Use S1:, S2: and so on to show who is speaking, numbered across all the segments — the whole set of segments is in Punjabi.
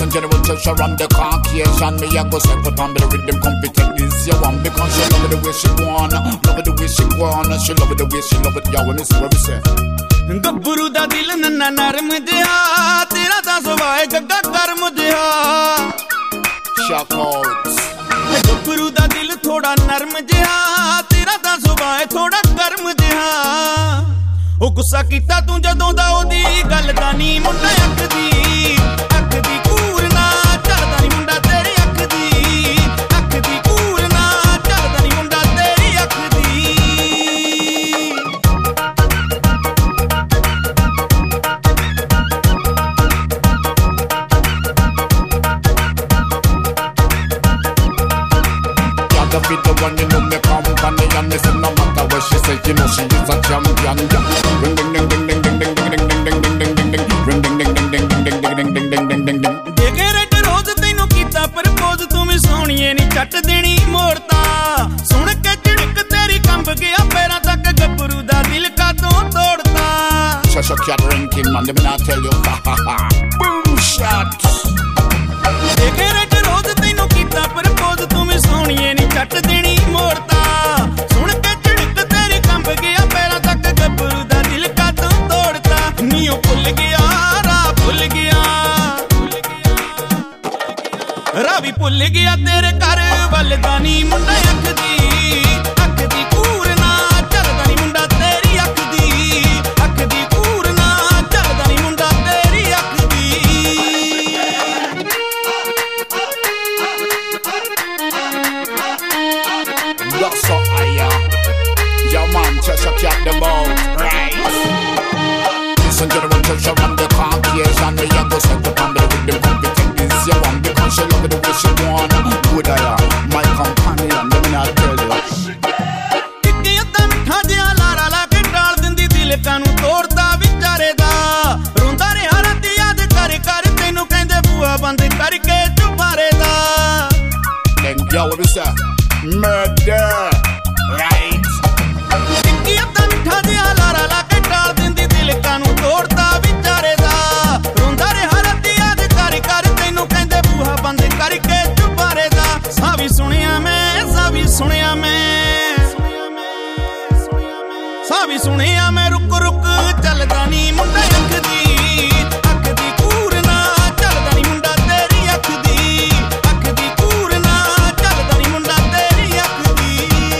S1: general treasure on the Caucasian. Me a go step out on the rhythm, come fit take this you one. Because she love it the way she wanna, love it the way she wanna. She love it the way she love it, yeah, when it's what we say.
S2: ਗੱਭਰੂ ਦਾ ਦਿਲ ਨੰਨਾ ਨਰਮ ਜਿਹਾ ਤੇਰਾ ਤਾਂ ਸੁਭਾਅ ਗੱਗਾ ਕਰਮ ਜਿਹਾ ਗੱਭਰੂ ਦਾ ਦਿਲ ਥੋੜਾ ਨਰਮ ਜਿਹਾ ਤੇਰਾ ਤਾਂ ਸੁਭਾਅ ਥੋੜਾ ਕਰਮ ਜਿਹਾ ਉਹ ਗੁੱਸਾ ਕੀਤਾ ਤੂੰ ਜਦੋਂ ਦਾ ਉਹਦੀ ਗੱਲ ਦਾ ਨੀ ਮੁੰਡਾ ਅੱਖ ਦੀ ਕੂਰ ਨਾ ਚੱਲਦਾ ਨੀ ਮੁੰਡਾ ਤੇਰੀ ਅੱਖ ਦੀ ਕੂਰ ਨਾ ਚੱਲਦਾ ਨੀ ਮੁੰਡਾ ਤੇਰੀ ਅੱਖ ਦੀ
S1: Be the one you know me company and this no matter what she say, you know she is a champion. Ring ding ding ding ding ding ding ding ding ding ding ding ding ring ding ding ding ding ding ding ding ding ding ding ding ding.
S2: ਦੇਖੇ ਰੈਡ ਰੋਜ਼ ਤੈਨੂੰ ਕੀਤਾ ਪ੍ਰਪੋਜ਼ ਤੂੰ ਵੀ ਸੋਹਣੀਏ ਨੀ ਚੱਟ ਦੇਣੀ ਮੋੜਤਾ ਸੁਣ ਕੇ ਝਿੜਕ ਤੇਰੀ ਕੰਬ ਗਿਆ ਪੈਰਾਂ ਤੱਕ ਗੱਭਰੂ ਦਾ ਦਿਲ ਕਾਤੋਂ ਤੋੜਤਾ
S1: Shut your cat ranking man, let me not tell you. Boom shot.
S2: ਦੇਖੇ ਰੈਡ ਰੋਜ਼ ਤੈਨੂੰ ਕੀਤਾ ਪ੍ਰਪੋਜ਼ ਤੂੰ ਵੀ ਸੋਹਣੀਏ ਨੀ ਚੱਟ ਦੇਣੀ ਮੋੜਤਾ ਸੁਣ ਕੇ ਝਿੜਕ ਤੇਰੀ ਕੰਬ ਗਿਆ ਪੈਰਾਂ ਤੱਕ ਗੱਭਰੂ ਦਾ ਦਿਲ ਕਾਤੋਂ ਤੋੜਤਾ ਨੀ ਉਹ ਭੁੱਲ ਗਿਆ ਰਾਹ ਭੁੱਲ ਗਿਆ ਰਾਹ ਵੀ ਭੁੱਲ ਗਿਆ ਤੇਰੇ ਘਰ ਵੱਲ ਦਾ ਨੀ ਮੁੰਡਾ ਅੱਖ ਦੀ ਕੂਰ ਨਾ ਚੱਲਦਾ ਨੀ ਮੁੰਡਾ ਤੇਰੀ ਅੱਖ ਦੀ ਕੂਰ ਨਾ ਚੱਲਦਾ ਨੀ ਮੁੰਡਾ ਤੇਰੀ ਅੱਖ ਦੀ
S1: That's so higher. Yo man, Cheshire cat them out, right? Listen to the treasure on the Caucasian. Me a go step up on the rhythm, come fit take this you one. Because she love it the way she wanna. Good I am, my companion, let me not tell you.
S2: ਕਿੱਕੇ ਅੱਧਾ ਮਿੱਠਾ ਜਿਹਾ ਲਾਰਾ ਲਾ ਕੇ ਟਾਲ ਦਿੰਦੀ ਦਿਲ ਕਾਨੂੰ ਤੋੜਦਾ ਵਿਚਾਰੇ ਦਾ ਰੋਂਦਾ ਰਿਹਾ ਰਾਤੀ ਯਾਦ ਕਰ ਤੈਨੂੰ ਕਹਿੰਦੇ ਬੂਆ ਬੰਦ ਕਰਕੇ ਚੁਬਾਰੇ ਦਾ
S1: Then yo, what we say? Murder, right?
S2: ਕਿੱਕੇ ਅੱਧਾ ਮਿੱਠਾ ਜਿਹਾ ਲਾਰਾ ਲਾ ਕੇ ਟਾਲ ਦਿੰਦੀ ਦਿਲ ਕਾਨੂੰ ਤੋੜਦਾ ਵਿਚਾਰੇ ਦਾ ਰੋਂਦਾ ਰਿਹਾ ਰਾਤੀ ਯਾਦ ਕਰ ਤੈਨੂੰ ਕਹਿੰਦੇ ਬੂਆ ਬੰਦ ਕਰਕੇ ਚੁਬਾਰੇ ਦਾ ਸਾਹ ਵੀ ਸੁਣਿਆ ਮੈਂ ਰੁਕ ਚੱਲਦਾ ਨੀ ਮੁੰਡਾ ਅੱਖ ਦੀ ਕੂਰ ਨਾ ਚੱਲਦਾ ਨੀ ਮੁੰਡਾ ਤੇਰੀ ਅੱਖ ਦੀ ਕੂਰ ਨਾ ਚੱਲਦਾ ਨੀ ਮੁੰਡਾ ਤੇਰੀ ਅੱਖ ਦੀ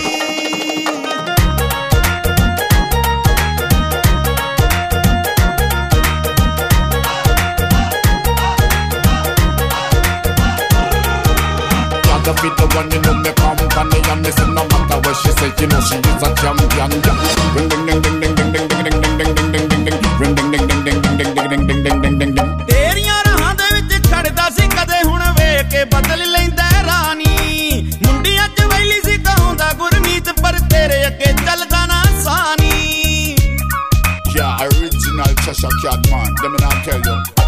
S1: Gotta be the one you know me company and this no matter what she say, you know she is a champion. Ring ding ding ding ding ding ding ding ding ding ding ding ding ding ring ding ding ding ding ding ding ding ding ding ding ding ding.
S2: ਤੇਰੀਆਂ ਰਾਹਾਂ ਦੇ ਵਿੱਚ ਖੜਦਾ ਸੀ ਕਦੇ ਹੁਣ ਵੇਖ ਕੇ ਬਦਲ ਲੈਂਦਾ ਰਾਣੀ ਮੁੰਡੀਆਂ ਚ ਵੈਲੀ ਸੀ ਕਹਾਉਂਦਾ ਗੁਰਮੀਤ ਪਰ ਤੇਰੇ ਅੱਗੇ ਚੱਲਦਾ ਨਾ ਸਾਨੀ
S1: Yeah, original Cheshire cat man, let me not tell you.